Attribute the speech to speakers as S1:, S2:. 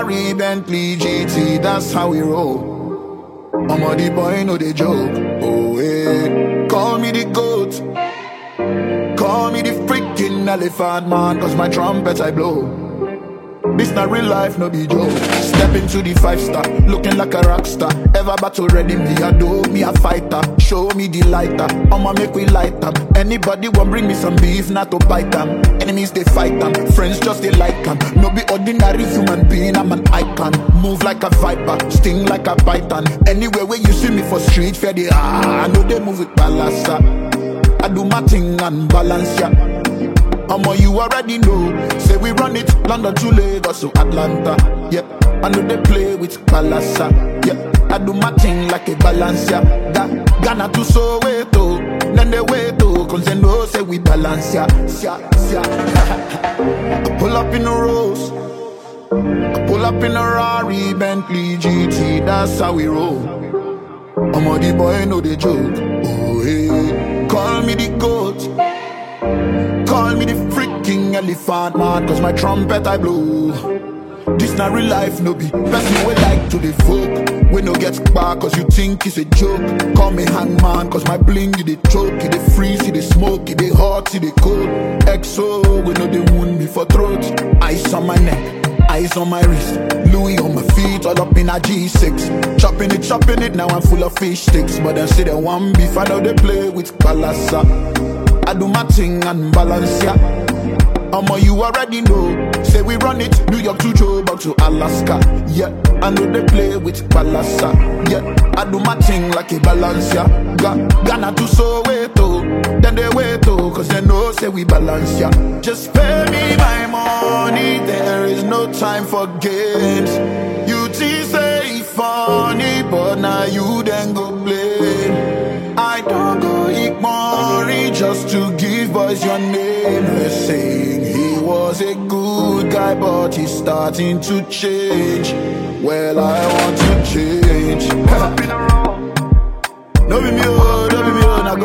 S1: Ferrari, Bentley, GT, that's how we roll. I'm a the boy, no they joke. Oh, hey. Call me the goat, call me the freaking elephant man, cause my trumpet I blow. This not real life, no be joke. Step into the 5-star, looking like a rock star. Ever battle ready, me a do, me a fighter. Show me the lighter, I'ma make we light up. Anybody want bring me some beef, not to bite them. Enemies they fight them, friends just they like them. No be ordinary human being, I'm an icon. Move like a viper, sting like a python. Anywhere where you see me for street, fair they I know they move with balance. I do my thing and balance, yeah. You already know. Say we run it, London to Lagos to Atlanta. Yeah, I know they play with Balasa. Yeah, I do my thing like a balance. Yeah, Ghana to Soweto, then they wait to, cause they know say we balance. Yeah, I pull up in the Rolls, I pull up in a Rari, Bentley, GT, that's how we roll. I'm a the boy, no they joke. Oh hey, call me the goat, call me the freaking elephant man, cause my trumpet I blow. This not real life, no be person we like to the folk. We no get back cause you think it's a joke. Call me hangman cause my bling you the choke. You the freeze, you the smoke, you the hot, you the cold. XO, we know the wound before throat. Ice on my neck, ice on my wrist, Louis on my feet, all up in a G6. Chopping it, now I'm full of fish sticks. But then see the one beef, I know they play with Balasa. I do my thing and balance, yeah. You already know. Say we run it, New York to Joburg to Alaska. Yeah, I know they play with Balasa. Yeah, I do my thing like a balance, yeah. Ghana to Soweto, then they wait to, cause they know say we balance, yeah. Just pay me my money, there is no time for games. You say funny, but now you then go blame. I don't go ignore it just to give boys your name. They're saying he was a good guy, but he's starting to change. Well, I want to change. No be me, no be me,